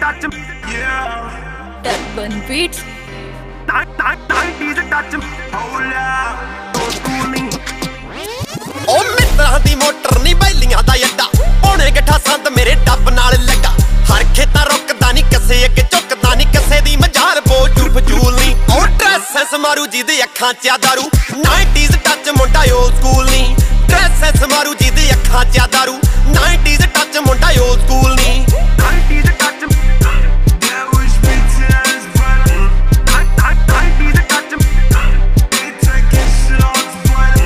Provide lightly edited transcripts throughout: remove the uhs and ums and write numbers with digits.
touch him, yeah. Turban Beats. 90s touch him, hold up, old school me. ओ मित्रां दी motor नी बैलियां दा अड्डा पौने गठा संत मेरे डब नाल लगा हर खेता रुकदा नी किसे अगे झुकदा नी किसे दी मजार बोझू फजूल नी ओ ड्रेसेस मारू जी दी अखां च दारू 90s टच मुंडा ओल्ड स्कूल नी ड्रेसेस मारू जी दी अखां च दारू 90s टच मुंडा ओल्ड स्कूल नी 90s touch him, that was bitches, but 90s touch him, they taking shit off,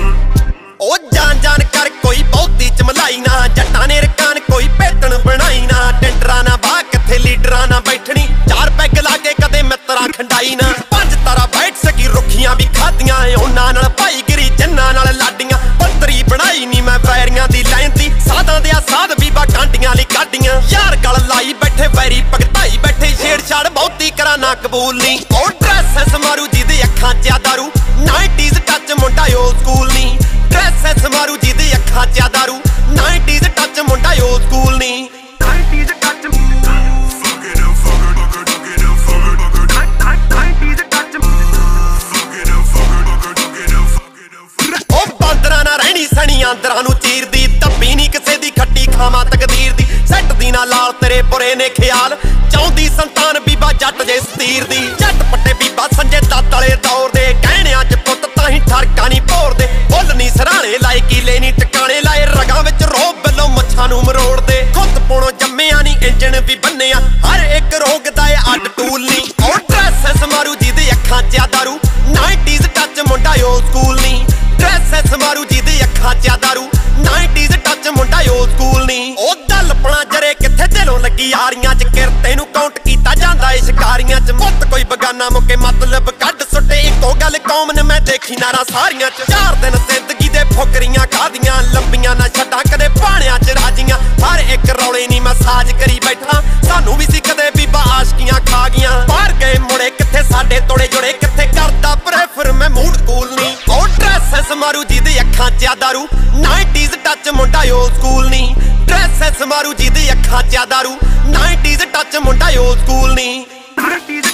but ओ जान जान कर कोई बहुती चमलाई ना जट्टां ने रकान कोई पेतन बनाई ना टेंडरा ना बाह किथे लीडरां ना बैठनी चार पैग लाके कदे मित्रा खंडाई ना पंज तारा बैठ सकी रुखियां भी खादियां उन्हां नाल भाईगिरी जन्नां नाल लाडियां पंतरी बनाई नी मैं वैरियां दी लैंदी सादां दे साध बीबा कांडियां ली काडियां यार गल लाई बैठे वैरी भगताई बैठे छेड़छाड़ बहुती करा ना कबूल नी ओ ड्रेसेस मारू जी दी अखां च दारू 90s टच मुंडा ओल्ड स्कूल नी ड्रेसेस मारू जी दी अखां च दारू 90s टच मुंडा ओल्ड स्कूल नी 90s touch him, fuck it up, fuck it up, fuck it up, fuck it up, 90s touch him, fuck it up, fuck it up, fuck it up, fuck it up. ओ बांदरां ना रहनी सनी आंदरां नू चीरदी धब्बी नी किसे दी खट्टी खावां तकदीर दी सैट दी ना लाल तेरे बुरे ने ख्याल चाहुंदी संतान बीबा जट जे सतीर दी जट पट्टे बीबा संजे दत्त वाले दौर दे कहणियां च पुੱਤ ताहीं ठरका नी भोरदे फुੱਲ नी सराणे लाए कीले नी टकाणे लाए रगां विच रोब बल्लों मच्छां नू मरोड़दे खुद पुणों जम्मिया नी इंजन भी बन्निया हर एक रोग दा अड्ड टूल नी ओ ड्रेसेस मारू जी दी अखां च दारू 90s टच मुंडा ओल्ड स्कूल नी ड्रेसेस मारू जी दी अखां च दारू 90s टच मुंडा ओल्ड स्कूल नी ओ दलपना जरे किथे दिलों लगी यारियां च किरते नू काउंट कीता जांदा ए शिकारियां च मुੱਤ कोई बगाना मुके मतलब कढ सुट्टे इक्को गल कौम ने मैं देखी नारा सारियां च 4 दिन जिंदगी दे फुकरियां खादियां लंबियां ना छड्डां कदे पाणियां च राजियां हर एक रौले नी मैं साज करी बैठा सानू भी सी कदे बीबा आशकियां खा गईयां बाहर गए मुड़े किथे साडे तोड़े जुड़े किथे करदा प्रेफर मैं मूड कूल नी ओ ड्रेसेस मारू जी दी अखां च दारू 90s टच मुंडा ओल्ड स्कूल नी ड्रेसेस मारू जी दी अखां च दारू 90s टच मुंडा ओल्ड स्कूल नी 90s